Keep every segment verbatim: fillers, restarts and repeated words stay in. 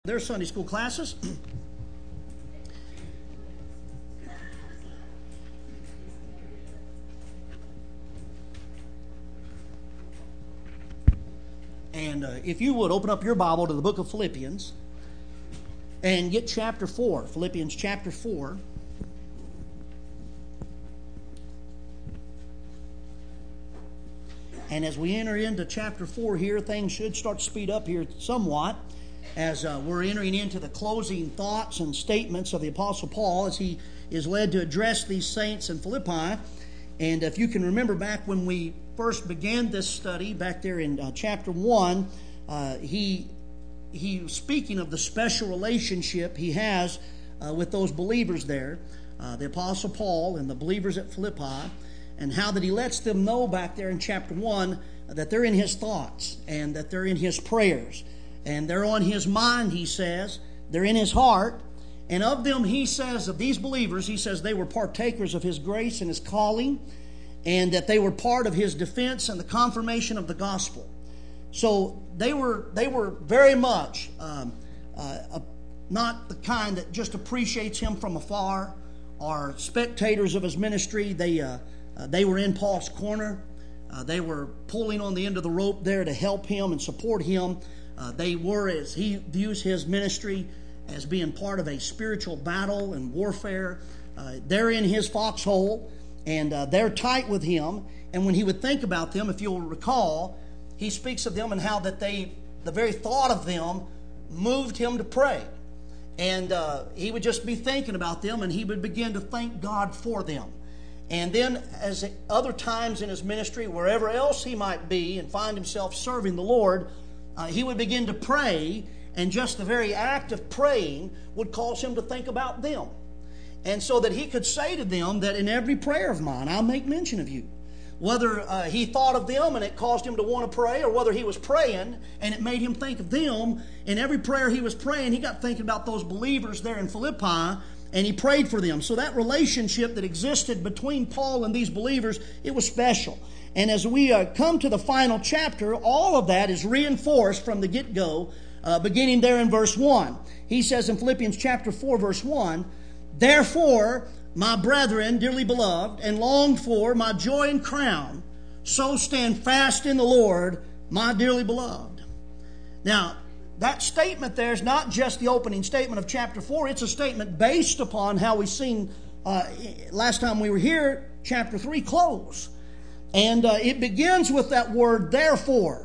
Their Sunday school classes. And uh, if you would open up your Bible to the book of Philippians and get chapter four, Philippians chapter four. And as we enter into chapter four here, things should start to speed up here somewhat, as uh, we're entering into the closing thoughts and statements of the Apostle Paul as he is led to address these saints in Philippi. And if you can remember back when we first began this study, back there in uh, chapter one, uh, he, he was speaking of the special relationship he has uh, with those believers there, uh, the Apostle Paul and the believers at Philippi, and how that he lets them know back there in chapter one that they're in his thoughts and that they're in his prayers. And they're on his mind, he says. They're in his heart. And of them, he says, of these believers, he says they were partakers of his grace and his calling, and that they were part of his defense and the confirmation of the gospel. So they were they were very much um, uh, uh, not the kind that just appreciates him from afar, or spectators of his ministry. They, uh, uh, they were in Paul's corner. Uh, they were pulling on the end of the rope there to help him and support him. Uh, they were, as he views his ministry, as being part of a spiritual battle and warfare. Uh, they're in his foxhole, and uh, they're tight with him. And when he would think about them, if you'll recall, he speaks of them and how that they, the very thought of them, moved him to pray. And uh, he would just be thinking about them, and he would begin to thank God for them. And then, as other times in his ministry, wherever else he might be and find himself serving the Lord, Uh, he would begin to pray, and just the very act of praying would cause him to think about them. And so that he could say to them that in every prayer of mine, I'll make mention of you. Whether uh, he thought of them and it caused him to want to pray, or whether he was praying and it made him think of them, in every prayer he was praying, he got thinking about those believers there in Philippi, and he prayed for them. So that relationship that existed between Paul and these believers, it was special. And as we uh, come to the final chapter, all of that is reinforced from the get-go, uh, beginning there in verse one. He says in Philippians chapter four, verse one, "Therefore, my brethren, dearly beloved, and longed for, my joy and crown, so stand fast in the Lord, my dearly beloved." Now, that statement there is not just the opening statement of chapter four. It's a statement based upon how we've seen uh, last time we were here, chapter three close. And uh, it begins with that word, therefore.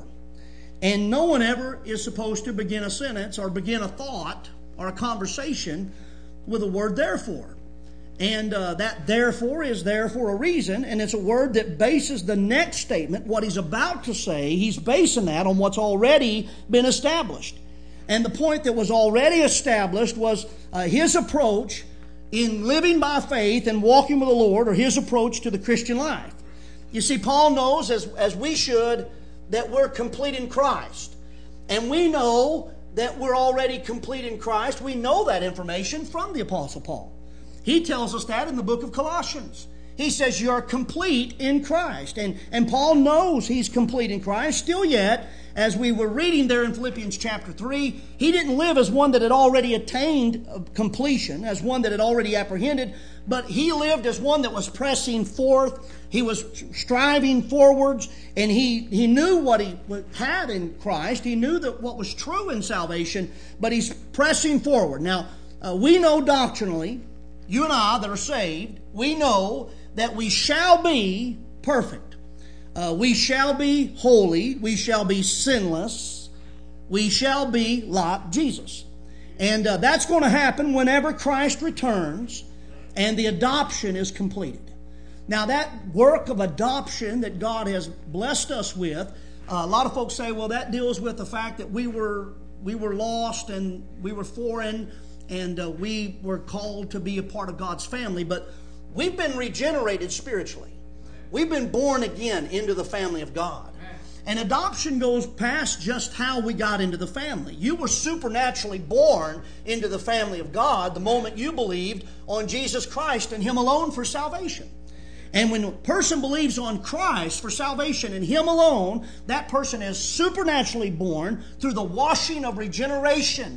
And no one ever is supposed to begin a sentence or begin a thought or a conversation with the word therefore. And uh, that therefore is there for a reason, and it's a word that bases the next statement, what he's about to say, he's basing that on what's already been established. And the point that was already established was uh, his approach in living by faith and walking with the Lord, or his approach to the Christian life. You see, Paul knows, as, as we should, that we're complete in Christ. And we know that we're already complete in Christ. We know that information from the Apostle Paul. He tells us that in the book of Colossians. He says you're complete in Christ. And, and Paul knows he's complete in Christ. Still yet, as we were reading there in Philippians chapter three, he didn't live as one that had already attained completion, as one that had already apprehended, but he lived as one that was pressing forth. He was striving forwards, and he, he knew what he had in Christ. He knew that what was true in salvation, but he's pressing forward. Now, uh, we know doctrinally, you and I that are saved, we know that we shall be perfect. Uh, we shall be holy. We shall be sinless. We shall be like Jesus. And uh, that's going to happen whenever Christ returns and the adoption is completed. Now, that work of adoption that God has blessed us with, uh, a lot of folks say, well, that deals with the fact that we were we were lost and we were foreign, and uh, we were called to be a part of God's family. But we've been regenerated spiritually. We've been born again into the family of God. And adoption goes past just how we got into the family. You were supernaturally born into the family of God the moment you believed on Jesus Christ and Him alone for salvation. And when a person believes on Christ for salvation and Him alone, that person is supernaturally born through the washing of regeneration.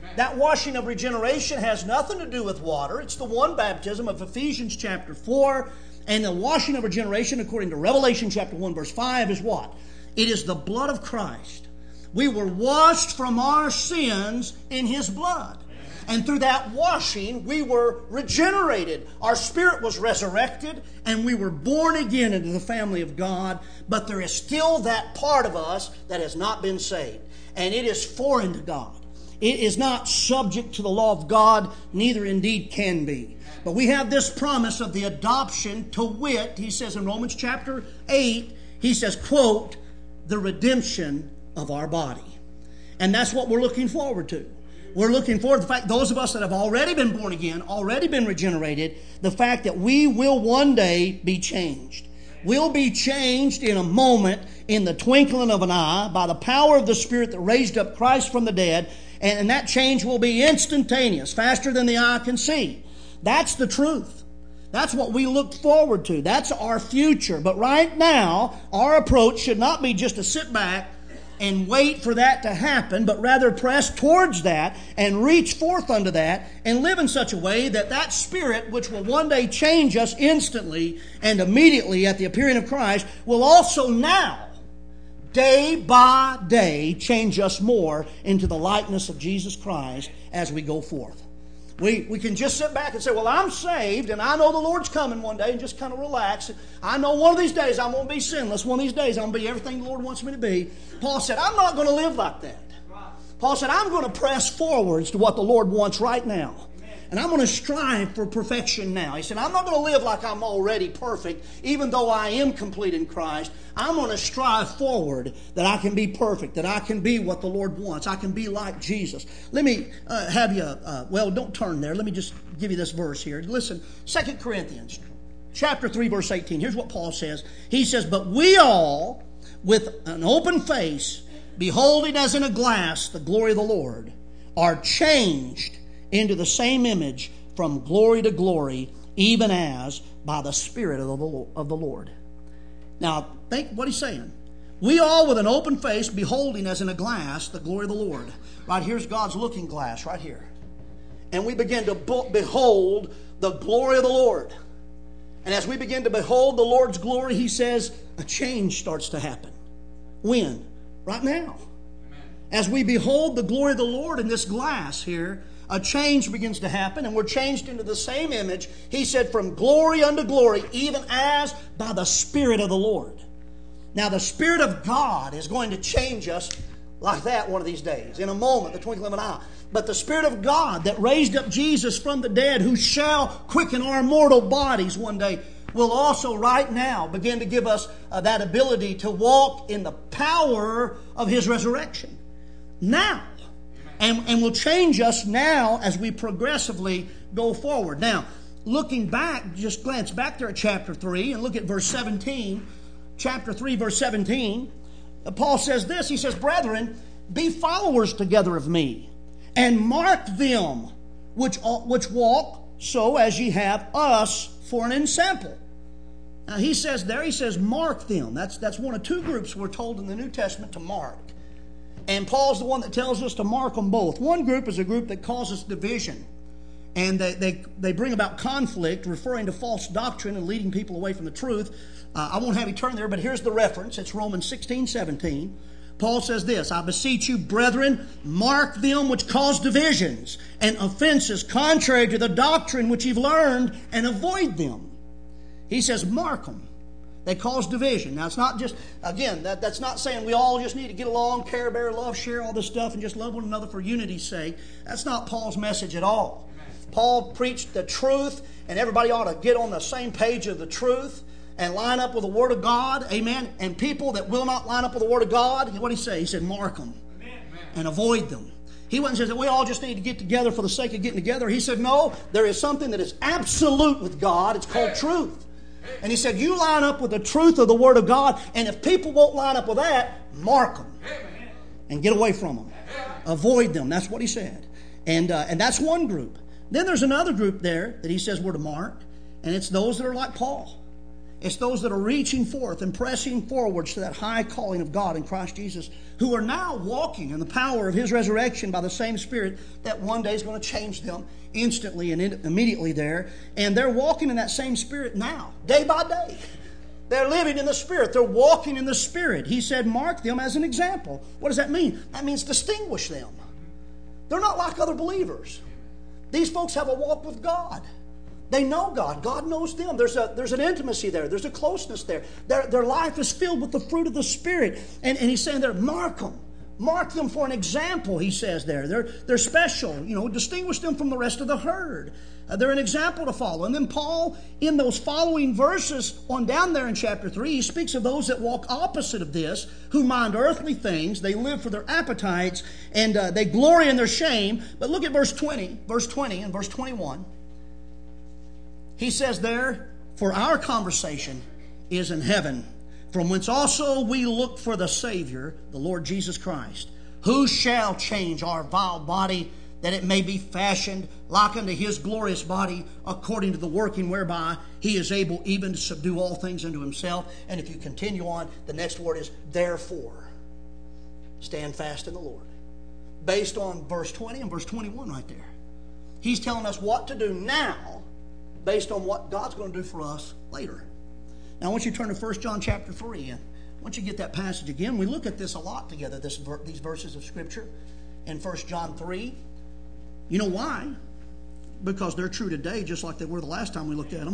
That washing of regeneration has nothing to do with water. It's the one baptism of Ephesians chapter four. And the washing of regeneration, according to Revelation chapter one, verse five, is what? It is the blood of Christ. We were washed from our sins in His blood. And through that washing, we were regenerated. Our spirit was resurrected, and we were born again into the family of God. But there is still that part of us that has not been saved. And it is foreign to God. It is not subject to the law of God, neither indeed can be. But we have this promise of the adoption, to wit, he says in Romans chapter eight, he says, quote, the redemption of our body. And that's what we're looking forward to. We're looking forward to the fact, those of us that have already been born again, already been regenerated, the fact that we will one day be changed. We'll be changed in a moment, in the twinkling of an eye, by the power of the Spirit that raised up Christ from the dead. And that change will be instantaneous, faster than the eye can see. That's the truth. That's what we look forward to. That's our future. But right now, our approach should not be just to sit back and wait for that to happen, but rather press towards that and reach forth unto that and live in such a way that that Spirit, which will one day change us instantly and immediately at the appearing of Christ, will also now, day by day, change us more into the likeness of Jesus Christ as we go forth. We, we can just sit back and say, well, I'm saved and I know the Lord's coming one day, and just kind of relax. I know one of these days I'm going to be sinless. One of these days I'm going to be everything the Lord wants me to be. Paul said, I'm not going to live like that. Paul said, I'm going to press forwards to what the Lord wants right now. And I'm going to strive for perfection now. He said, I'm not going to live like I'm already perfect, even though I am complete in Christ. I'm going to strive forward that I can be perfect, that I can be what the Lord wants. I can be like Jesus. Let me uh, have you, uh, well, don't turn there. Let me just give you this verse here. Listen, Second Corinthians chapter three, verse eighteen. Here's what Paul says. He says, but we all, with an open face, beholding as in a glass the glory of the Lord, are changed into the same image from glory to glory, even as by the Spirit of the, of the Lord. Now, think what he's saying. We all with an open face, beholding as in a glass the glory of the Lord. Right here's God's looking glass, right here. And we begin to behold the glory of the Lord. And as we begin to behold the Lord's glory, he says, a change starts to happen. When? Right now. As we behold the glory of the Lord in this glass here, a change begins to happen, and we're changed into the same image. He said, from glory unto glory, even as by the Spirit of the Lord. Now, the Spirit of God is going to change us like that one of these days, in a moment, the twinkling of an eye. But the Spirit of God that raised up Jesus from the dead, who shall quicken our mortal bodies one day, will also right now begin to give us uh, that ability to walk in the power of His resurrection. Now. And, and will change us now as we progressively go forward. Now, looking back, just glance back there at chapter three and look at verse seventeen. Chapter three, verse seventeen. Paul says this. He says, brethren, be followers together of me, and mark them which, which walk so as ye have us for an ensample. Now, he says there, he says, mark them. That's, that's one of two groups we're told in the New Testament to mark. And Paul's the one that tells us to mark them both. One group is a group that causes division. And they, they, they bring about conflict, referring to false doctrine and leading people away from the truth. Uh, I won't have you turn there, but here's the reference. It's Romans sixteen seventeen. Paul says this, I beseech you, brethren, mark them which cause divisions and offenses contrary to the doctrine which you've learned, and avoid them. He says, mark them. They cause division. Now, it's not just, again, that, that's not saying we all just need to get along, care, bear, love, share all this stuff, and just love one another for unity's sake. That's not Paul's message at all. Amen. Paul preached the truth, and everybody ought to get on the same page of the truth and line up with the Word of God. Amen. And people that will not line up with the Word of God, what did he say? He said, mark them. Amen. And avoid them. He wasn't saying that we all just need to get together for the sake of getting together. He said, no, there is something that is absolute with God. It's called truth. And he said, you line up with the truth of the Word of God, and if people won't line up with that, mark them and get away from them. Avoid them. That's what he said. And, uh, and that's one group. Then there's another group there that he says we're to mark, and it's those that are like Paul. It's those that are reaching forth and pressing forwards to that high calling of God in Christ Jesus, who are now walking in the power of His resurrection by the same Spirit that one day is going to change them instantly and immediately there. And they're walking in that same Spirit now, day by day. They're living in the Spirit. They're walking in the Spirit. He said, mark them as an example. What does that mean? That means distinguish them. They're not like other believers. These folks have a walk with God. They know God. God knows them. There's a there's an intimacy there. There's a closeness there. Their, their life is filled with the fruit of the Spirit. And, and he's saying there, mark them. Mark them for an example, he says there. They're, they're special. You know, distinguish them from the rest of the herd. Uh, they're an example to follow. And then Paul, in those following verses on down there in chapter three, he speaks of those that walk opposite of this, who mind earthly things. They live for their appetites, and uh, they glory in their shame. But look at verse twenty, verse twenty and verse twenty-one. He says there, for our conversation is in heaven, from whence also we look for the Savior, the Lord Jesus Christ, who shall change our vile body, that it may be fashioned like unto His glorious body, according to the working whereby He is able even to subdue all things unto Himself. And if you continue on, the next word is therefore. Stand fast in the Lord. Based on verse twenty and verse twenty-one right there. He's telling us what to do now, based on what God's going to do for us later. Now I want you to turn to First John chapter three. And once you get that passage again, we look at this a lot together, this, these verses of Scripture in First John three. You know why? Because they're true today, just like they were the last time we looked at them.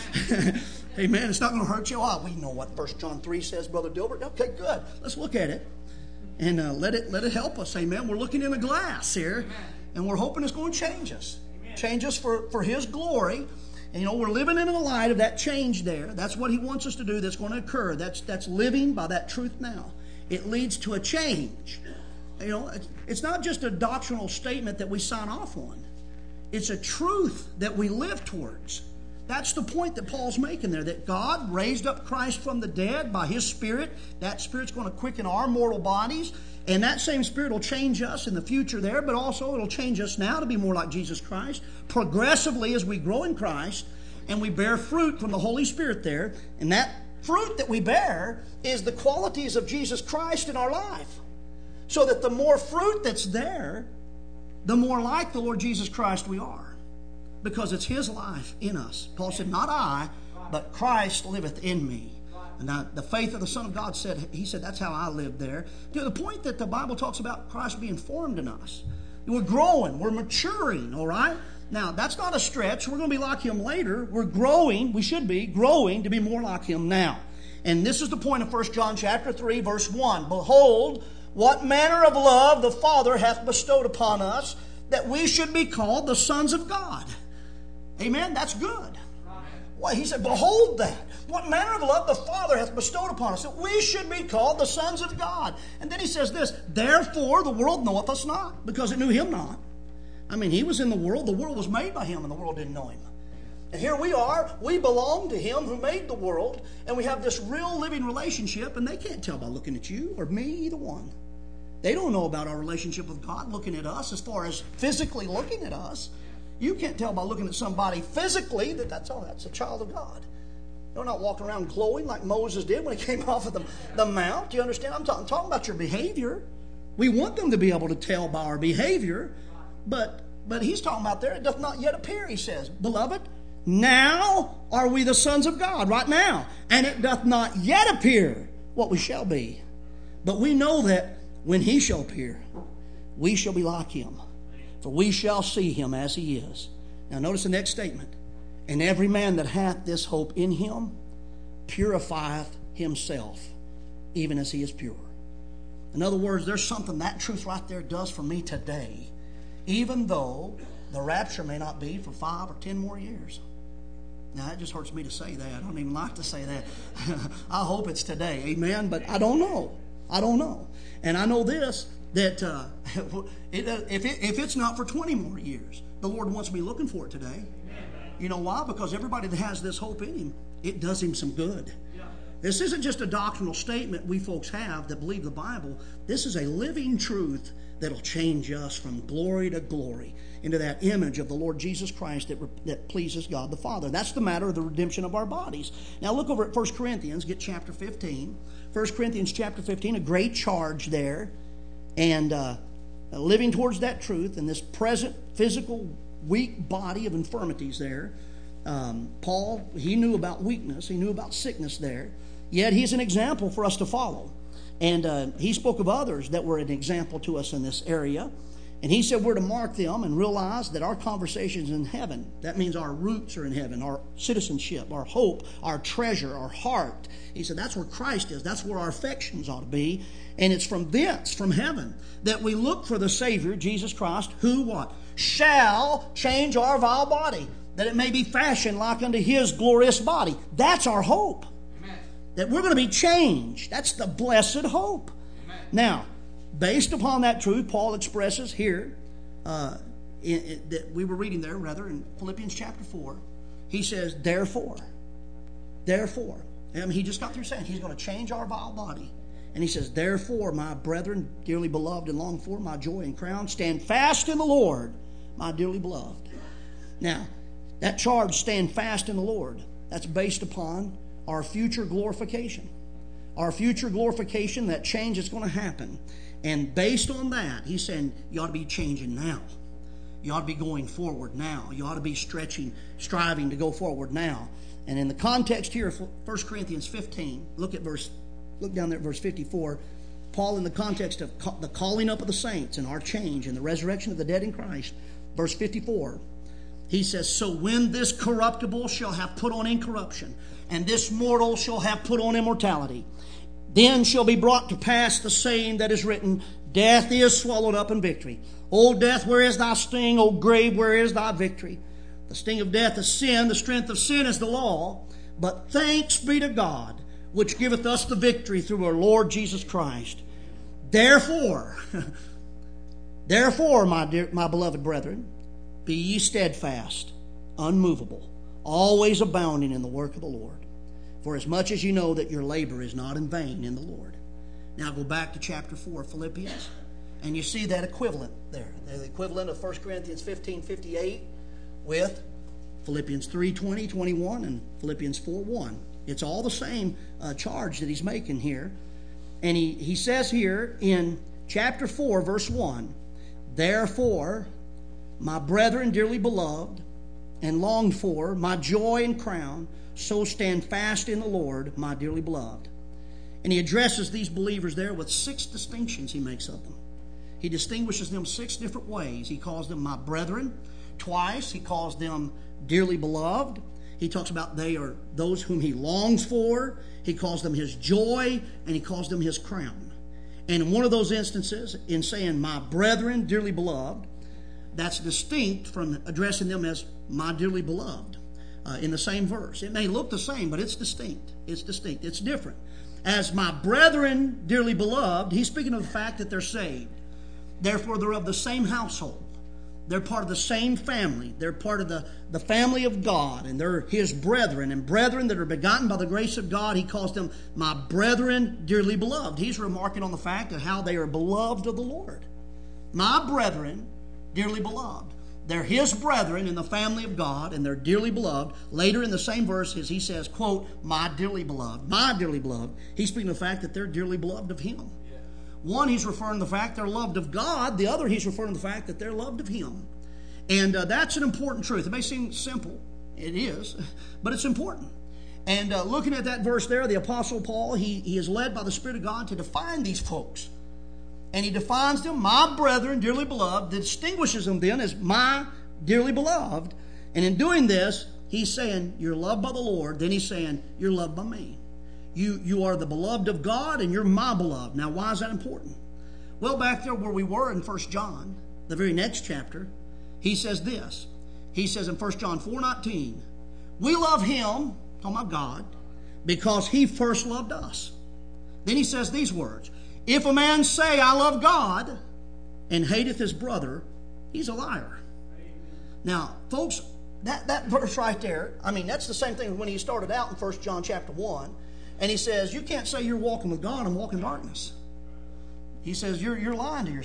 Amen. It's not going to hurt you. Oh, we know what First John three says, Brother Dilbert. Okay, good. Let's look at it. And uh, let it let it help us. Amen. We're looking in a glass here. And we're hoping it's going to change us. Change us for, for His glory. And, you know, we're living in the light of that change there. That's what He wants us to do. That's going to occur. That's that's living by that truth now. It leads to a change. You know, it's, it's not just a doctrinal statement that we sign off on. It's a truth that we live towards. That's the point that Paul's making there, that God raised up Christ from the dead by His Spirit. That Spirit's going to quicken our mortal bodies. And that same Spirit will change us in the future there, but also it'll change us now to be more like Jesus Christ, progressively as we grow in Christ, and we bear fruit from the Holy Spirit there. And that fruit that we bear is the qualities of Jesus Christ in our life. So that the more fruit that's there, the more like the Lord Jesus Christ we are. Because it's His life in us. Paul said, not I, but Christ liveth in me. And now, the faith of the Son of God said, he said, that's how I lived there. To the point that the Bible talks about Christ being formed in us. We're growing, we're maturing, all right? Now, that's not a stretch. We're going to be like Him later. We're growing, we should be growing to be more like Him now. And this is the point of First John chapter three, verse one. Behold, what manner of love the Father hath bestowed upon us, that we should be called the sons of God. Amen? That's good. Well, he said, behold that. What manner of love the Father hath bestowed upon us, that we should be called the sons of God. And then he says this, therefore the world knoweth us not, because it knew Him not. I mean, He was in the world. The world was made by Him, and the world didn't know Him. And here we are. We belong to Him who made the world, and we have this real living relationship, and they can't tell by looking at you or me, either one. They don't know about our relationship with God looking at us as far as physically looking at us. You can't tell by looking at somebody physically that that's, oh, that's a child of God. They're not walking around glowing like Moses did when he came off of the, the mount. Do you understand? I'm, talk, I'm talking about your behavior. We want them to be able to tell by our behavior. But, but he's talking about there, it doth not yet appear, he says. Beloved, now are we the sons of God, right now. And it doth not yet appear what we shall be. But we know that when He shall appear, we shall be like Him. For we shall see Him as He is. Now notice the next statement. And every man that hath this hope in Him purifieth himself, even as he is pure. In other words, there's something that truth right there does for me today, even though the rapture may not be for five or ten more years. Now, it just hurts me to say that. I don't even like to say that. I hope it's today, amen, but I don't know. I don't know. And I know this, that uh, it, if, it, if it's not for twenty more years, the Lord wants me looking for it today. You know why? Because everybody that has this hope in Him, it does him some good. This isn't just a doctrinal statement we folks have that believe the Bible. This is a living truth that'll change us from glory to glory into that image of the Lord Jesus Christ that, that pleases God the Father. That's the matter of the redemption of our bodies. Now look over at First Corinthians, get chapter fifteen. First Corinthians chapter fifteen, a great charge there. And uh, living towards that truth in this present physical weak body of infirmities there. Um, Paul, he knew about weakness. He knew about sickness there. Yet he's an example for us to follow. And uh, he spoke of others that were an example to us in this area. And he said we're to mark them and realize that our conversation's in heaven. That means our roots are in heaven, our citizenship, our hope, our treasure, our heart. He said that's where Christ is. That's where our affections ought to be. And it's from thence, from heaven, that we look for the Savior, Jesus Christ, who what? Shall change our vile body, that it may be fashioned like unto His glorious body. That's our hope. Amen. That we're going to be changed. That's the blessed hope. Amen. Now, based upon that truth, Paul expresses here, uh, in, in, that we were reading there, rather, in Philippians chapter four. He says, therefore, therefore. I mean, he just got through saying He's going to change our vile body. And he says, therefore, my brethren, dearly beloved and longed for, my joy and crown, stand fast in the Lord, my dearly beloved. Now, that charge, stand fast in the Lord, that's based upon our future glorification. Our future glorification, that change is going to happen. And based on that, he's saying you ought to be changing now. You ought to be going forward now. You ought to be stretching, striving to go forward now. And in the context here of First Corinthians fifteen, look at verse, look down there at verse fifty-four. Paul, in the context of the calling up of the saints and our change and the resurrection of the dead in Christ, verse fifty-four, he says, so when this corruptible shall have put on incorruption, and this mortal shall have put on immortality, then shall be brought to pass the saying that is written, death is swallowed up in victory. O death, where is thy sting? O grave, where is thy victory? The sting of death is sin, the strength of sin is the law. But thanks be to God, which giveth us the victory through our Lord Jesus Christ. Therefore, therefore, my dear, my beloved brethren, be ye steadfast, unmovable, always abounding in the work of the Lord. For as much as you know that your labor is not in vain in the Lord. Now go back to chapter four of Philippians, and you see that equivalent there. The equivalent of First Corinthians fifteen fifty-eight with Philippians three twenty, twenty-one, and Philippians four one. It's all the same uh, charge that he's making here. And he, he says here in chapter four, verse one, therefore, my brethren dearly beloved and longed for, my joy and crown, so stand fast in the Lord, my dearly beloved. And he addresses these believers there with six distinctions he makes of them. He distinguishes them six different ways. He calls them my brethren. Twice he calls them dearly beloved. He talks about they are those whom he longs for. He calls them his joy, and he calls them his crown. And in one of those instances, in saying my brethren dearly beloved, that's distinct from addressing them as my dearly beloved uh, in the same verse. It may look the same, but it's distinct. It's distinct. It's different. As my brethren dearly beloved, he's speaking of the fact that they're saved. Therefore, they're of the same household. They're part of the same family. They're part of the, the family of God, and they're his brethren. And brethren that are begotten by the grace of God, he calls them my brethren dearly beloved. He's remarking on the fact of how they are beloved of the Lord. My brethren dearly beloved. They're his brethren in the family of God, and they're dearly beloved. Later in the same verses, he says, quote, my dearly beloved, my dearly beloved. He's speaking of the fact that they're dearly beloved of him. One, he's referring to the fact they're loved of God. The other, he's referring to the fact that they're loved of him. And uh, that's an important truth. It may seem simple. It is. But it's important. And uh, looking at that verse there, the Apostle Paul, he, he is led by the Spirit of God to define these folks. And he defines them, my brethren, dearly beloved, distinguishes them then as my dearly beloved. And in doing this, he's saying, you're loved by the Lord. Then he's saying, you're loved by me. You, you are the beloved of God, and you're my beloved. Now, why is that important? Well, back there where we were in First John, the very next chapter, he says this. He says in First John four nineteen, we love him, talking about God, because he first loved us. Then he says these words, if a man say, I love God, and hateth his brother, he's a liar. Amen. Now, folks, that, that verse right there, I mean, that's the same thing when he started out in First John chapter one. And he says, you can't say you're walking with God and walking in darkness. He says, you're, you're lying to yourself.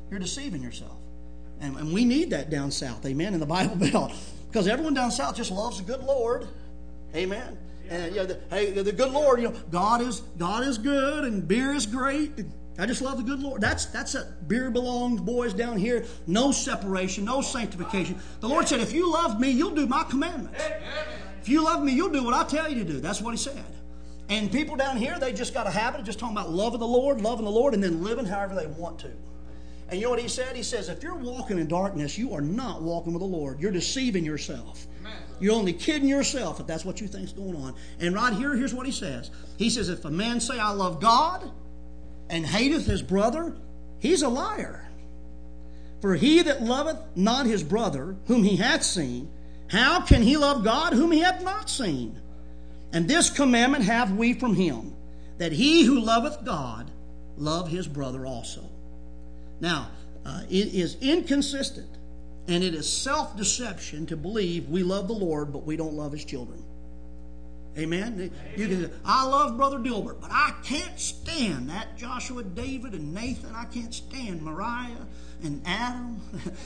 you're deceiving yourself. And, and we need that down south, amen, in the Bible Belt. Because everyone down south just loves the good Lord. Amen. And you know, the, hey, the good Lord, you know, God is God is good and beer is great. I just love the good Lord. That's that's a beer belongs, boys down here. No separation, no sanctification. The Lord said, if you love me, you'll do my commandments. If you love me, you'll do what I tell you to do. That's what he said. And people down here, they just got a habit of just talking about loving the Lord, loving the Lord, and then living however they want to. And you know what he said? He says, if you're walking in darkness, you are not walking with the Lord. You're deceiving yourself. Amen. You're only kidding yourself if that's what you think's going on. And right here, here's what he says. He says, if a man say, I love God, and hateth his brother, he's a liar. For he that loveth not his brother, whom he hath seen, how can he love God, whom he hath not seen? And this commandment have we from him, that he who loveth God, love his brother also. Now, uh, it is inconsistent and it is self-deception to believe we love the Lord, but we don't love his children. Amen? Amen. You can say, I love Brother Dilbert, but I can't stand that Joshua, David, and Nathan. I can't stand Mariah and Adam.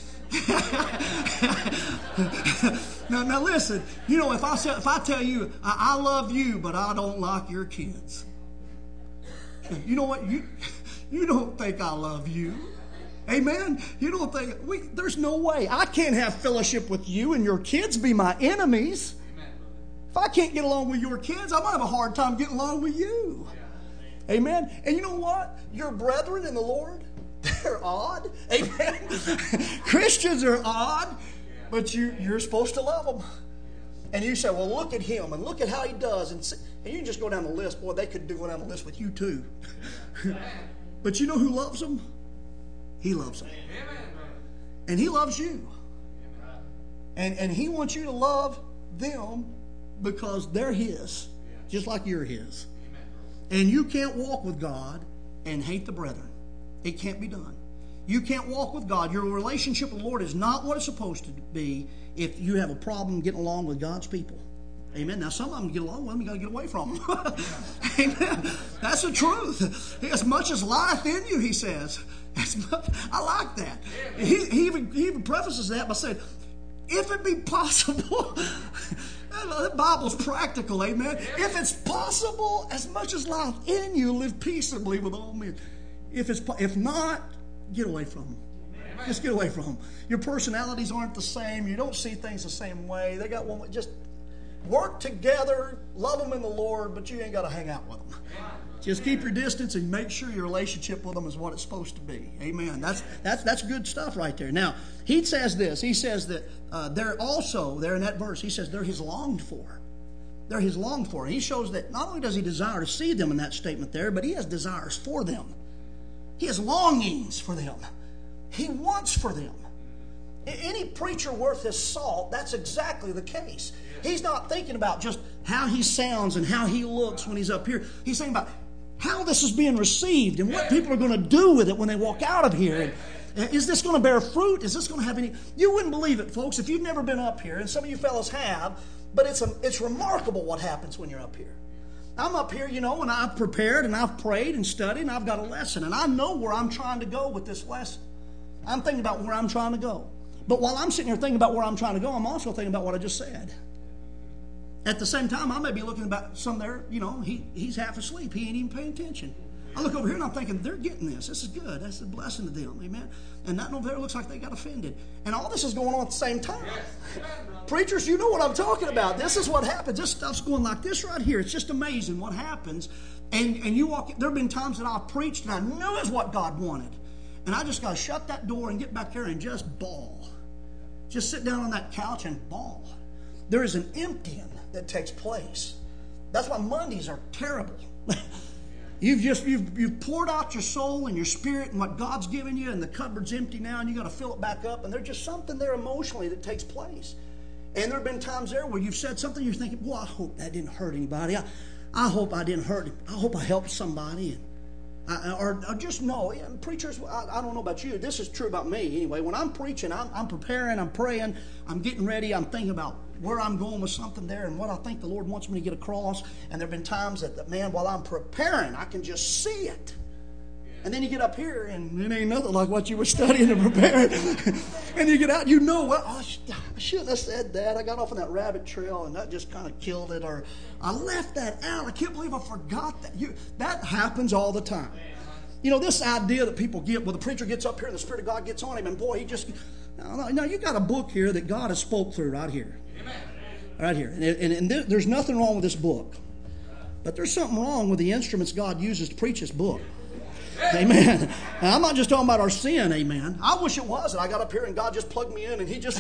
now, now listen, you know, if I, say, if I tell you, I, I love you, but I don't like your kids. You know what? You, you don't think I love you. Amen? You don't think, we, there's no way. I can't have fellowship with you and your kids be my enemies. Amen. If I can't get along with your kids, I might have a hard time getting along with you. Yeah. Amen? And you know what? Your brethren in the Lord, they're odd. Amen? Christians are odd, but you, you're supposed to love them. And you say, well, look at him and look at how he does. And, see, and you just go down the list. Boy, they could go down the list with you too. But you know who loves them? He loves them. And he loves you. And, and he wants you to love them because they're his, just like you're his. And you can't walk with God and hate the brethren. It can't be done. You can't walk with God. Your relationship with the Lord is not what it's supposed to be if you have a problem getting along with God's people. Amen. Now, some of them get along with them, you got to get away from them. Amen. That's the truth. As much as life in you, he says. Much, I like that. He, he, even, he even prefaces that by saying, if it be possible, the Bible's practical, amen. If it's possible, as much as life in you, live peaceably with all men. If it's if not, get away from them. Just get away from them. Your personalities aren't the same. You don't see things the same way. They got one way. Just work together, love them in the Lord, but you ain't got to hang out with them. Just keep your distance and make sure your relationship with them is what it's supposed to be. Amen. That's that's that's good stuff right there. Now, he says this. He says that uh, they're also, there in that verse, he says they're his longed for. They're his longed for. He shows that not only does he desire to see them in that statement there, but he has desires for them. He has longings for them. He wants for them. Any preacher worth his salt, that's exactly the case. He's not thinking about just how he sounds and how he looks when he's up here. He's thinking about how this is being received and what people are going to do with it when they walk out of here. And is this going to bear fruit? Is this going to have any... You wouldn't believe it, folks, if you've never been up here, and some of you fellows have, but it's a, it's remarkable what happens when you're up here. I'm up here, you know, and I've prepared and I've prayed and studied and I've got a lesson, and I know where I'm trying to go with this lesson. I'm thinking about where I'm trying to go. But while I'm sitting here thinking about where I'm trying to go, I'm also thinking about what I just said. At the same time, I may be looking about some there, you know, he, he's half asleep. He ain't even paying attention. I look over here and I'm thinking, they're getting this. This is good. That's a blessing to them. Amen. And that over there looks like they got offended. And all this is going on at the same time. Yes. Preachers, you know what I'm talking about. This is what happens. This stuff's going like this right here. It's just amazing what happens. And, and you walk, there have been times that I've preached and I knew it's what God wanted. And I just got to shut that door and get back there and just bawl. Just sit down on that couch and bawl. There is an emptying that takes place. That's why Mondays are terrible. You've just you've you've poured out your soul and your spirit and what God's given you, and the cupboard's empty now, and you got to fill it back up. And there's just something there emotionally that takes place. And there have been times there where you've said something, you're thinking, "Well, I hope that didn't hurt anybody. I, I hope I didn't hurt. I hope I helped somebody." And I, or, or just know, preachers. I, I don't know about you. This is true about me anyway. When I'm preaching, I'm, I'm preparing, I'm praying, I'm getting ready, I'm thinking about where I'm going with something there and what I think the Lord wants me to get across. And there have been times that, that man, while I'm preparing, I can just see it. And then you get up here, and it ain't nothing like what you were studying and preparing. And you get out, you know what? Oh, I shouldn't have said that. I got off on that rabbit trail, and that just kind of killed it. Or I left that out. I can't believe I forgot that. You, that happens all the time. You know, this idea that people get, well, the preacher gets up here and the Spirit of God gets on him, and boy, he just... Now, now you got a book here that God has spoke through right here. Right here. And, and, and there, there's nothing wrong with this book. But there's something wrong with the instruments God uses to preach this book. Amen. Now, I'm not just talking about our sin, amen. I wish it was that I got up here and God just plugged me in and He just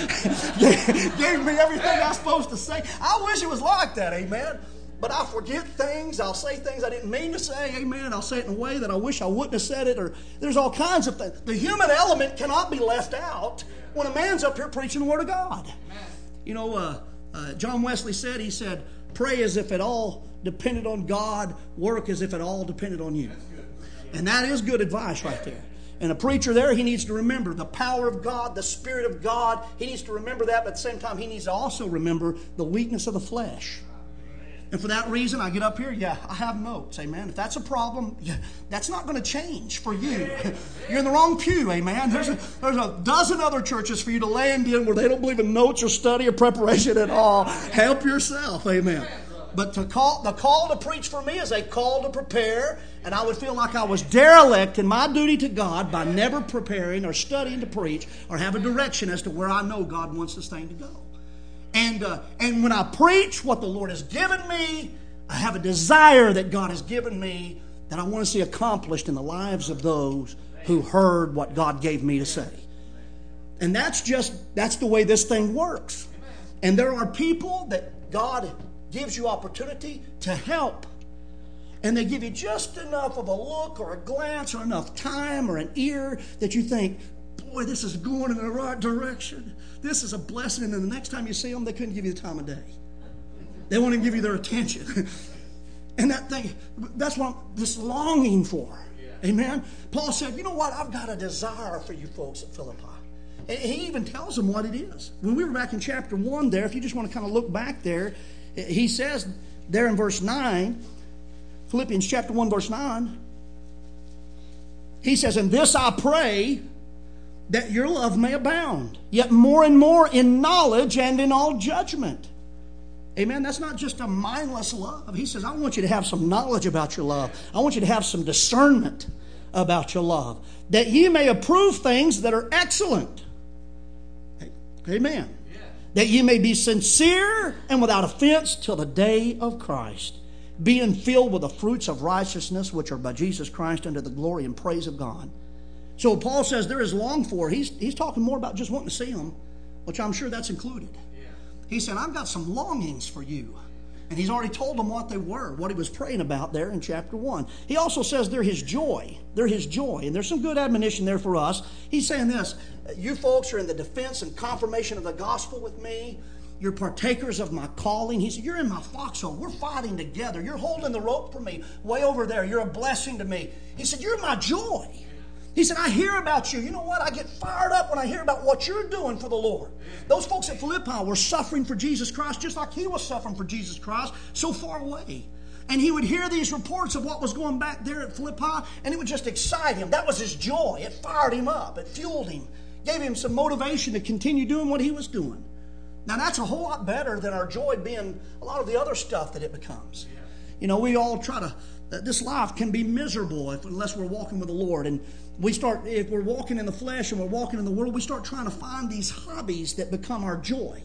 gave me everything I was supposed to say. I wish it was like that, amen. But I forget things. I'll say things I didn't mean to say, amen. I'll say it in a way that I wish I wouldn't have said it. Or there's all kinds of things. The human element cannot be left out when a man's up here preaching the Word of God. You know, uh, uh, John Wesley said, he said, pray as if it all depended on God, work as if it all depended on you. And that is good advice right there. And a preacher there, he needs to remember the power of God, the Spirit of God. He needs to remember that, but at the same time, he needs to also remember the weakness of the flesh. And for that reason, I get up here, yeah, I have notes, amen. If that's a problem, yeah, that's not going to change for you. You're in the wrong pew, amen. There's a, there's a dozen other churches for you to land in where they don't believe in notes or study or preparation at all. Help yourself, amen. But to call, the call to preach for me is a call to prepare, and I would feel like I was derelict in my duty to God by never preparing or studying to preach or have a direction as to where I know God wants this thing to go. And, uh, and when I preach what the Lord has given me, I have a desire that God has given me that I want to see accomplished in the lives of those who heard what God gave me to say. And that's just, that's the way this thing works. And there are people that God gives you opportunity to help. And they give you just enough of a look or a glance or enough time or an ear that you think, boy, this is going in the right direction. This is a blessing. And then the next time you see them, they couldn't give you the time of day. They won't even give you their attention. And that thing, that's what I'm this longing for. Yeah. Amen. Paul said, you know what? I've got a desire for you folks at Philippi. And he even tells them what it is. When we were back in chapter one there, if you just want to kind of look back there, he says there in verse nine, Philippians chapter one, verse nine, he says, and this I pray, that your love may abound, yet more and more in knowledge and in all judgment. Amen. That's not just a mindless love. He says, I want you to have some knowledge about your love. I want you to have some discernment about your love, that ye may approve things that are excellent. Amen. Yeah. That ye may be sincere and without offense till the day of Christ, being filled with the fruits of righteousness which are by Jesus Christ unto the glory and praise of God. So Paul says there is longed for. He's, he's talking more about just wanting to see him, which I'm sure that's included. Yeah. He said, I've got some longings for you. And he's already told them what they were, what he was praying about there in chapter one. He also says they're his joy. They're his joy. And there's some good admonition there for us. He's saying this, you folks are in the defense and confirmation of the gospel with me. You're partakers of my calling. He said, you're in my foxhole. We're fighting together. You're holding the rope for me way over there. You're a blessing to me. He said, you're my joy. He said, I hear about you. You know what? I get fired up when I hear about what you're doing for the Lord. Those folks at Philippi were suffering for Jesus Christ just like he was suffering for Jesus Christ so far away. And he would hear these reports of what was going back there at Philippi, and it would just excite him. That was his joy. It fired him up. It fueled him. Gave him some motivation to continue doing what he was doing. Now, that's a whole lot better than our joy being a lot of the other stuff that it becomes. You know, we all try to... This life can be miserable if, unless we're walking with the Lord. And we start, if we're walking in the flesh and we're walking in the world, we start trying to find these hobbies that become our joy.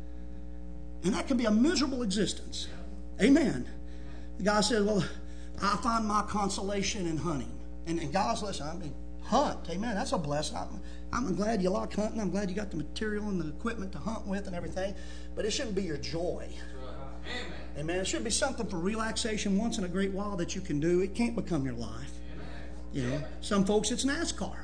And that can be a miserable existence. Amen. The guy said, well, I find my consolation in hunting. And, and guys, listen, I mean, hunt. Amen. That's a blessing. I'm, I'm glad you like hunting. I'm glad you got the material and the equipment to hunt with and everything. But it shouldn't be your joy. Amen. Amen. It should be something for relaxation once in a great while that you can do. It can't become your life. You know, some folks it's NASCAR.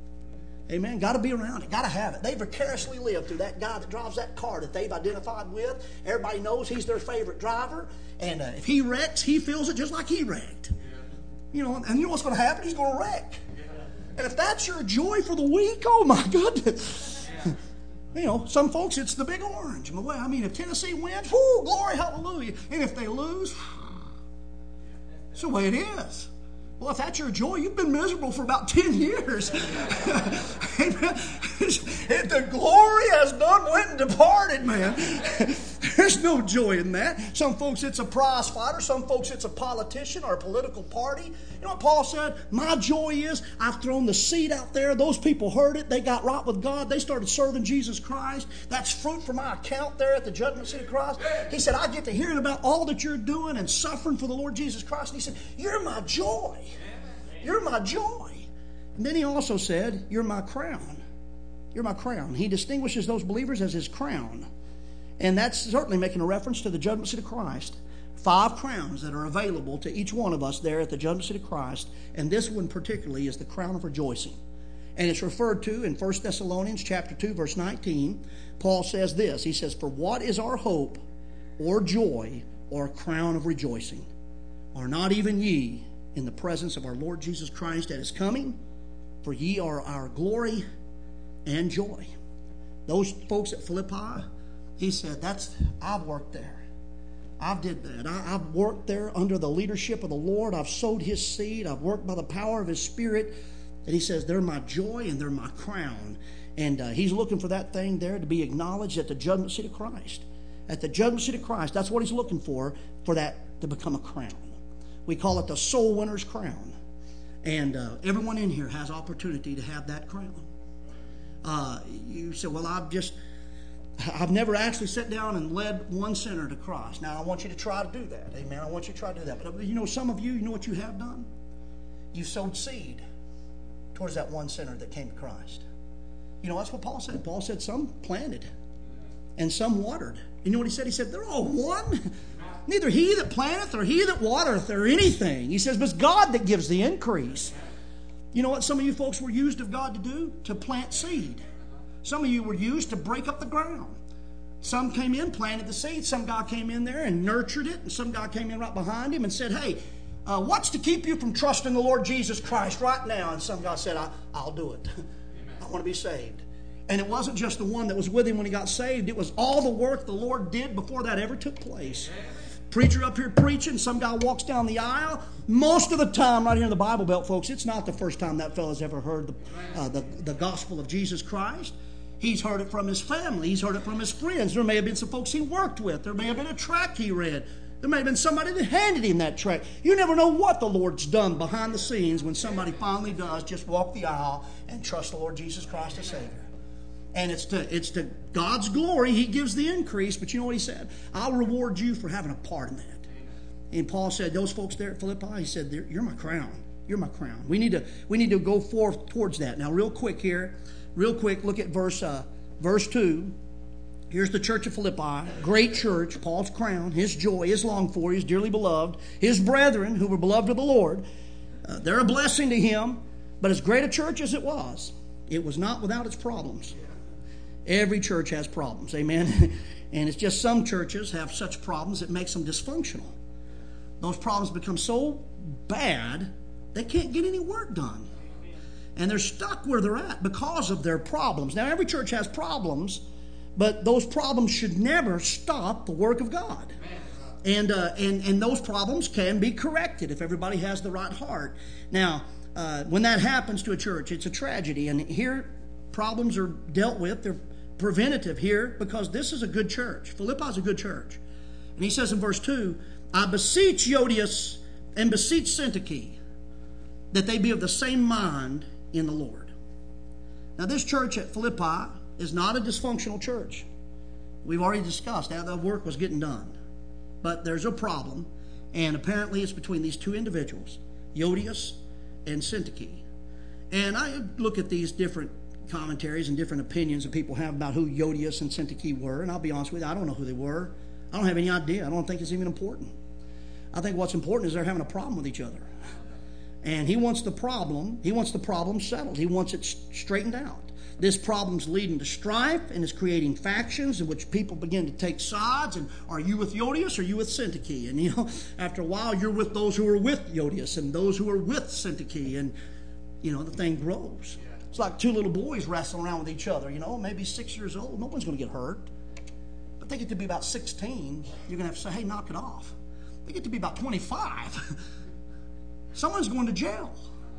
Amen. Got to be around it. Got to have it. They vicariously live through that guy that drives that car that they've identified with. Everybody knows he's their favorite driver. And uh, if he wrecks, he feels it just like he wrecked. You know, and you know what's going to happen? He's going to wreck. And if that's your joy for the week, oh my goodness. You know, some folks, it's the big orange. I mean, if Tennessee wins, whoo, glory, hallelujah. And if they lose, it's the way it is. Well, if that's your joy, you've been miserable for about ten years. Amen. If the glory has done went and departed, man. There's no joy in that. Some folks it's a prize fighter. Some folks it's a politician or a political party. You know what Paul said? My joy is I've thrown the seed out there. Those people heard it. They got right with God. They started serving Jesus Christ. That's fruit for my account there at the judgment seat of Christ. He said, I get to hear about all that you're doing and suffering for the Lord Jesus Christ. And he said, you're my joy. You're my joy. And then he also said, you're my crown. You're my crown. He distinguishes those believers as his crown. And that's certainly making a reference to the judgment seat of Christ. Five crowns that are available to each one of us there at the judgment seat of Christ. And this one particularly is the crown of rejoicing. And it's referred to in First Thessalonians chapter two, verse nineteen. Paul says this. He says, for what is our hope or joy or crown of rejoicing? Are not even ye in the presence of our Lord Jesus Christ at his coming? For ye are our glory and joy. Those folks at Philippi, he said, "That's I've worked there. I've did that. I, I've worked there under the leadership of the Lord. I've sowed his seed. I've worked by the power of his Spirit." And he says, they're my joy and they're my crown. And uh, he's looking for that thing there to be acknowledged at the judgment seat of Christ. At the judgment seat of Christ, that's what he's looking for, for that to become a crown. We call it the soul winner's crown. And uh, everyone in here has opportunity to have that crown. Uh, you say, well, I've just, I've never actually sat down and led one sinner to Christ. Now, I want you to try to do that. Amen. I want you to try to do that. But you know, some of you, you know what you have done? You sowed seed towards that one sinner that came to Christ. You know, that's what Paul said. Paul said some planted and some watered. You know what he said? He said, they're all one. Neither he that planteth or he that watereth or anything. He says, but it's God that gives the increase. You know what some of you folks were used of God to do? To plant seed. Some of you were used to break up the ground. Some came in, planted the seed. Some guy came in there and nurtured it. And some guy came in right behind him and said, hey, uh, what's to keep you from trusting the Lord Jesus Christ right now? And some guy said, I, I'll do it. I want to be saved. And it wasn't just the one that was with him when he got saved. It was all the work the Lord did before that ever took place. Preacher up here preaching, some guy walks down the aisle. Most of the time, right here in the Bible Belt, folks, it's not the first time that fellow's ever heard the, uh, the, the gospel of Jesus Christ. He's heard it from his family. He's heard it from his friends. There may have been some folks he worked with. There may have been a tract he read. There may have been somebody that handed him that tract. You never know what the Lord's done behind the scenes when somebody finally does just walk the aisle and trust the Lord Jesus Christ as Savior. And it's to, it's to God's glory. He gives the increase. But you know what he said? I'll reward you for having a part in that. And Paul said, those folks there at Philippi, he said, you're my crown. You're my crown. We need to, we need to go forth towards that. Now, real quick here. Real quick, look at verse, uh, verse two. Here's the church of Philippi. Great church. Paul's crown. His joy. His longed for. His dearly beloved. His brethren who were beloved of the Lord. Uh, they're a blessing to him. But as great a church as it was, it was not without its problems. Every church has problems, amen? And it's just some churches have such problems it makes them dysfunctional. Those problems become so bad they can't get any work done. And they're stuck where they're at because of their problems. Now, every church has problems, but those problems should never stop the work of God. And uh, and and those problems can be corrected if everybody has the right heart. Now, uh, when that happens to a church, it's a tragedy. And here, problems are dealt with. They're preventative here because this is a good church. Philippi is a good church. And he says in verse two, I beseech Euodias and beseech Syntyche that they be of the same mind in the Lord. Now, this church at Philippi is not a dysfunctional church. We've already discussed how the work was getting done. But there's a problem, and apparently it's between these two individuals, Euodias and Syntyche. And I look at these different commentaries and different opinions that people have about who Euodias and Syntyche were, and I'll be honest with you, I don't know who they were. I don't have any idea. I don't think it's even important. I think what's important is they're having a problem with each other. And he wants the problem, he wants the problem settled. He wants it straightened out. This problem's leading to strife and is creating factions in which people begin to take sides. And are you with Euodias or are you with Syntyche? And you know, after a while, you're with those who are with Euodias and those who are with Syntyche. And, you know, the thing grows. It's like two little boys wrestling around with each other, you know, maybe six years old. No one's going to get hurt. But they get to be about sixteen. You're going to have to say, hey, knock it off. They get to be about twenty-five. someone's going to jail.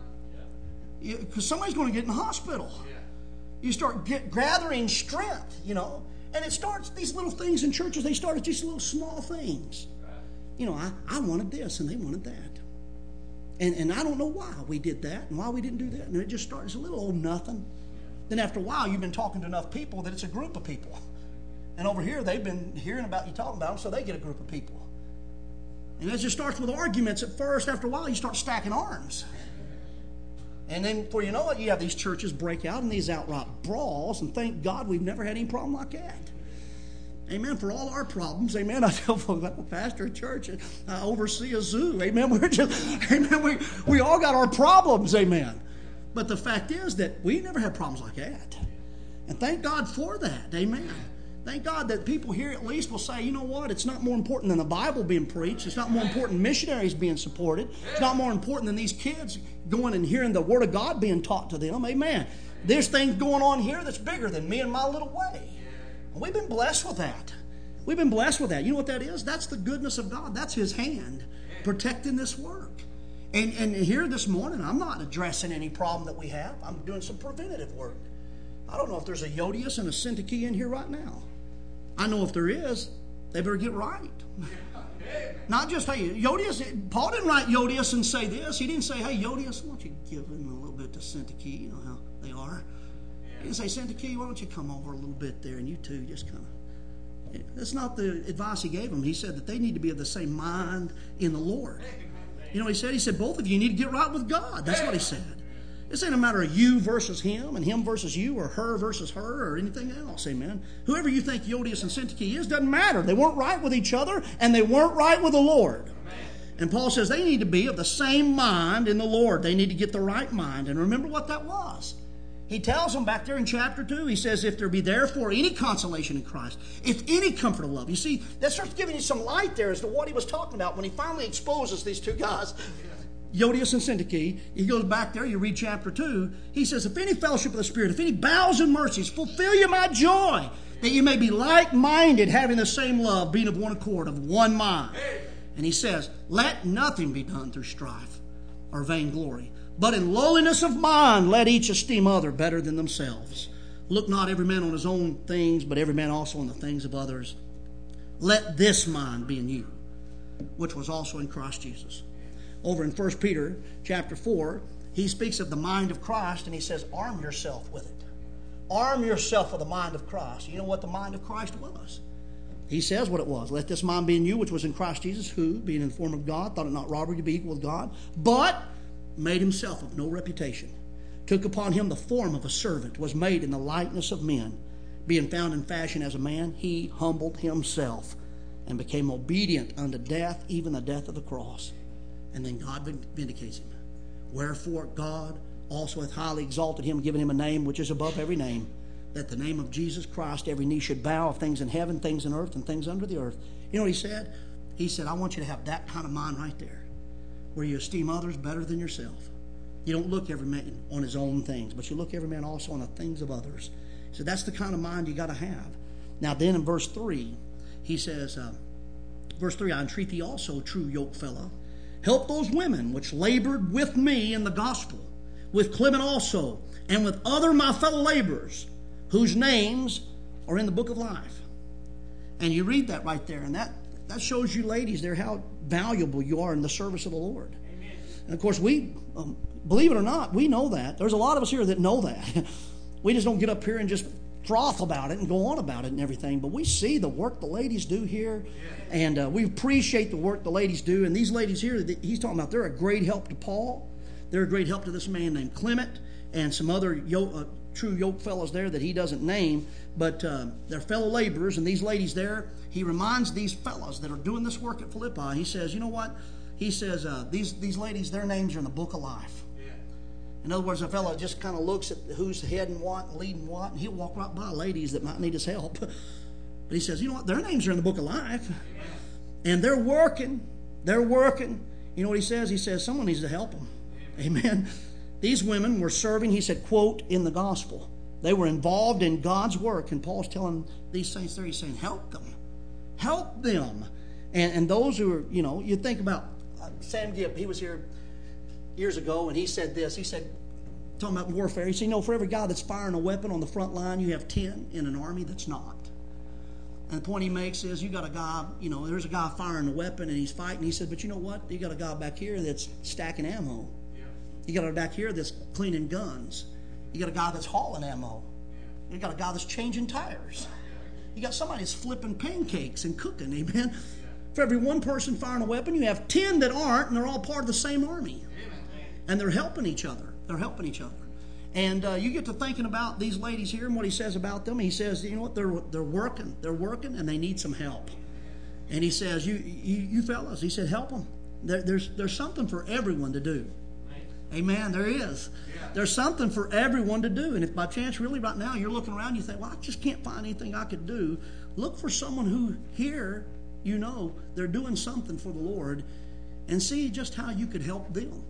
Because somebody's going to get in the hospital. You start get, gathering strength, you know. And it starts, these little things in churches, they start as just little small things. You know, I, I wanted this and they wanted that. And and I don't know why we did that and why we didn't do that. And it just starts a little old nothing. Then after a while, you've been talking to enough people that it's a group of people. And over here, they've been hearing about you talking about them, so they get a group of people. And it just starts with arguments at first. After a while, you start stacking arms. And then before you know it, you have these churches break out in these outright brawls, and thank God we've never had any problem like that. Amen. For all our problems, amen. I tell folks, I'm a pastor of church, and I oversee a zoo. Amen. We're just, amen. We, we all got our problems, amen. But the fact is that we never had problems like that. And thank God for that, amen. Thank God that people here at least will say, you know what, it's not more important than the Bible being preached. It's not more important than missionaries being supported. It's not more important than these kids going and hearing the Word of God being taught to them. Amen. There's things going on here that's bigger than me and my little way. And we've been blessed with that. We've been blessed with that. You know what that is? That's the goodness of God. That's His hand protecting this work. And, and here this morning, I'm not addressing any problem that we have. I'm doing some preventative work. I don't know if there's a Yodius and a Syntyche in here right now. I know if there is, they better get right. Not just, hey, Yodius, Paul didn't write Yodius and say this. He didn't say, hey, Yodius, why don't you give in a little bit to Syntyche? You know how they are. He didn't say, Syntyche, why don't you come over a little bit there and you two just kind of. That's not the advice he gave them. He said that they need to be of the same mind in the Lord. You know what he said? He said, both of you need to get right with God. That's what he said. This ain't a matter of you versus him and him versus you or her versus her or anything else, amen. Whoever you think Yodius and Syntyche is, doesn't matter. They weren't right with each other and they weren't right with the Lord. Amen. And Paul says they need to be of the same mind in the Lord. They need to get the right mind. And remember what that was. He tells them back there in chapter two, he says, if there be therefore any consolation in Christ, if any comfort of love. You see, that starts giving you some light there as to what he was talking about when he finally exposes these two guys. Yodius and Syntyche, he goes back there, you read chapter two, he says, if any fellowship of the Spirit, if any bowels and mercies, fulfill you my joy, that you may be like-minded, having the same love, being of one accord, of one mind. And he says, let nothing be done through strife or vainglory, but in lowliness of mind, let each esteem other better than themselves. Look not every man on his own things, but every man also on the things of others. Let this mind be in you, which was also in Christ Jesus. Over in First Peter chapter four, he speaks of the mind of Christ, and he says, arm yourself with it. Arm yourself with the mind of Christ. You know what the mind of Christ was? He says what it was. Let this mind be in you, which was in Christ Jesus, who, being in the form of God, thought it not robbery to be equal with God, but made himself of no reputation, took upon him the form of a servant, was made in the likeness of men. Being found in fashion as a man, he humbled himself and became obedient unto death, even the death of the cross. And then God vindicates him. Wherefore God also hath highly exalted him, given him a name which is above every name, that the name of Jesus Christ every knee should bow, of things in heaven, things in earth, and things under the earth. You know what he said? He said, I want you to have that kind of mind right there, where you esteem others better than yourself. You don't look every man on his own things, but you look every man also on the things of others. So that's the kind of mind you got to have. Now then in verse three, he says, uh, verse three, I entreat thee also, true yoke fellow, help those women which labored with me in the gospel, with Clement also, and with other my fellow laborers, whose names are in the book of life. And you read that right there, and that, that shows you ladies there how valuable you are in the service of the Lord. Amen. And of course, we, um, believe it or not, we know that. There's a lot of us here that know that. We just don't get up here and just froth about it and go on about it and everything. But we see the work the ladies do here, and uh, we appreciate the work the ladies do. And these ladies here that he's talking about, they're a great help to Paul. They're a great help to this man named Clement and some other yoke, uh, true yoke fellows there that he doesn't name. But uh, they're fellow laborers, and these ladies there, he reminds these fellows that are doing this work at Philippi, he says, you know what? He says, uh, these, these ladies, their names are in the book of life. In other words, a fellow just kind of looks at who's heading what and leading what, and he'll walk right by ladies that might need his help. But he says, you know what? Their names are in the book of life. And they're working. They're working. You know what he says? He says, someone needs to help them. Amen. These women were serving, he said, quote, in the gospel. They were involved in God's work. And Paul's telling these saints there, he's saying, help them. Help them. And, and those who are, you know, you think about uh, Sam Gibb, he was here years ago, and he said this. He said, talking about warfare, he said, you know, for every guy that's firing a weapon on the front line, you have ten in an army that's not. And the point he makes is, you got a guy, you know, there's a guy firing a weapon and he's fighting. He said, but you know what? You got a guy back here that's stacking ammo. Yeah. You got a guy back here that's cleaning guns. You got a guy that's hauling ammo. Yeah. You got a guy that's changing tires. You got somebody that's flipping pancakes and cooking, amen? Yeah. For every one person firing a weapon, you have ten that aren't, and they're all part of the same army. Amen. And they're helping each other. They're helping each other. And uh, you get to thinking about these ladies here and what he says about them. He says, you know what, they're they're working, they're working, and they need some help. And he says, you you, you fellas, he said, help them. There, there's there's something for everyone to do. Amen. There is. Yeah. There's something for everyone to do. And if by chance, really right now, you're looking around, you think, well, I just can't find anything I could do. Look for someone who here, you know, they're doing something for the Lord, and see just how you could help them.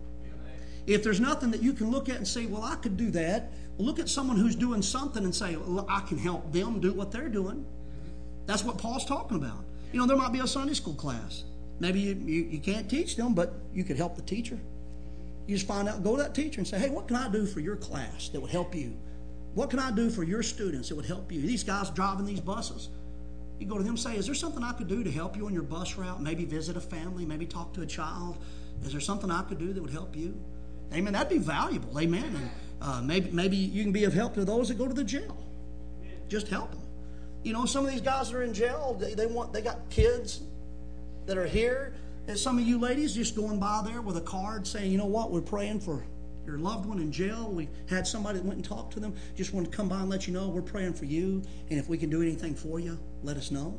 If there's nothing that you can look at and say, well, I could do that, well, look at someone who's doing something and say, well, I can help them do what they're doing. That's what Paul's talking about. You know, there might be a Sunday school class. Maybe you, you, you can't teach them, but you could help the teacher. You just find out, go to that teacher and say, hey, what can I do for your class that would help you? What can I do for your students that would help you? These guys driving these buses. You go to them and say, is there something I could do to help you on your bus route? Maybe visit a family, maybe talk to a child. Is there something I could do that would help you? Amen. That'd be valuable. Amen. And uh, maybe maybe you can be of help to those that go to the jail. Just help them. You know, some of these guys that are in jail, they, they want they got kids that are here. And some of you ladies just going by there with a card saying, you know what, we're praying for your loved one in jail. We had somebody that went and talked to them. Just wanted to come by and let you know we're praying for you. And if we can do anything for you, let us know.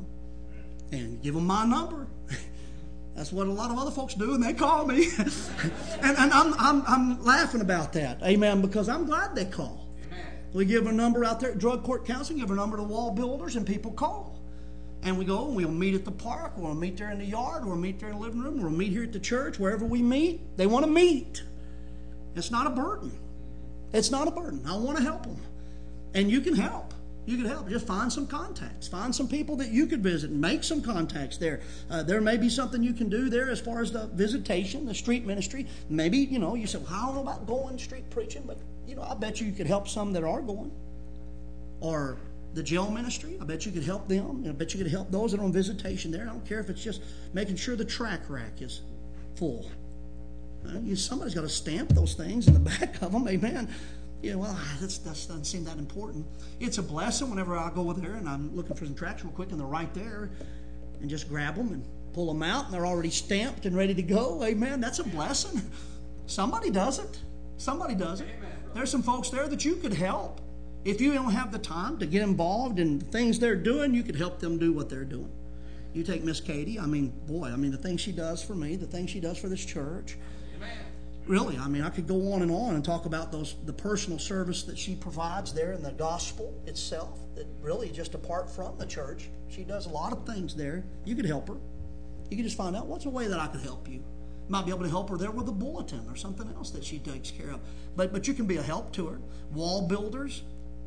And give them my number. That's what a lot of other folks do, and they call me. and and I'm, I'm I'm laughing about that, amen, because I'm glad they call. Amen. We give a number out there at Drug Court Counseling, give a number to wall builders, and people call. And we go, and we'll meet at the park, or we'll meet there in the yard, or we'll meet there in the living room, or we'll meet here at the church, wherever we meet. They want to meet. It's not a burden. It's not a burden. I want to help them. And you can help. You can help. Just find some contacts. Find some people that you could visit and make some contacts there. Uh, there may be something you can do there as far as the visitation, the street ministry. Maybe, you know, you say, well, I don't know about going street preaching, but, you know, I bet you you could help some that are going. Or the jail ministry, I bet you could help them. I bet you could help those that are on visitation there. I don't care if it's just making sure the track rack is full. Uh, you, somebody's got to stamp those things in the back of them, amen. Yeah, well, that's, that doesn't seem that important. It's a blessing whenever I go there and I'm looking for some tracks real quick and they're right there, and just grab them and pull them out and they're already stamped and ready to go. Amen. That's a blessing. Somebody does it. Somebody does it. There's some folks there that you could help. If you don't have the time to get involved in things they're doing, you could help them do what they're doing. You take Miss Katie. I mean, boy, I mean, the things she does for me, the things she does for this church. Really, I mean, I could go on and on and talk about those the personal service that she provides there in the gospel itself, that really just apart from the church. She does a lot of things there. You could help her. You could just find out what's a way that I could help you. You might be able to help her there with a bulletin or something else that she takes care of. But, but you can be a help to her. Wall builders,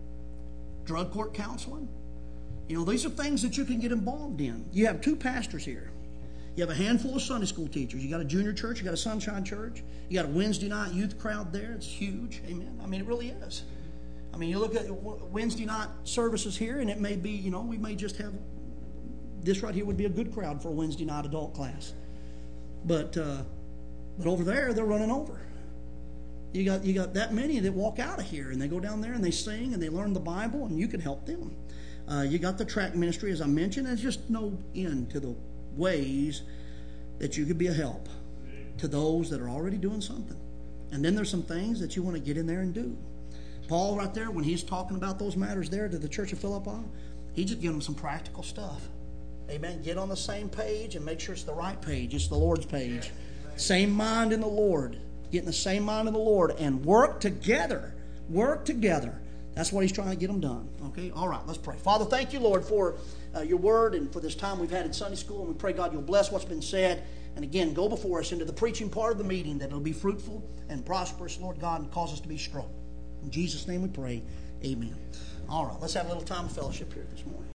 drug court counseling. You know, these are things that you can get involved in. You have two pastors here. You have a handful of Sunday school teachers. You got a junior church. You got a Sunshine Church. You got a Wednesday night youth crowd there. It's huge. Amen. I mean, it really is. I mean, you look at Wednesday night services here, and it may be, you know, we may just have this right here would be a good crowd for a Wednesday night adult class. But uh, but over there, they're running over. You got you got that many that walk out of here, and they go down there and they sing and they learn the Bible, and you can help them. Uh, you got the track ministry, as I mentioned. There's just no end to the ways that you could be a help to those that are already doing something. And then there's some things that you want to get in there and do. Paul right there, when he's talking about those matters there to the church of Philippi, he just giving them some practical stuff. Amen. Get on the same page and make sure it's the right page. It's the Lord's page. Same mind in the Lord. Get in the same mind in the Lord and work together. Work together. That's what he's trying to get them done. Okay? All right, let's pray. Father, thank you, Lord, for uh, your word and for this time we've had in Sunday school. And we pray, God, you'll bless what's been said. And again, go before us into the preaching part of the meeting, that it'll be fruitful and prosperous, Lord God, and cause us to be strong. In Jesus' name we pray. Amen. All right, let's have a little time of fellowship here this morning.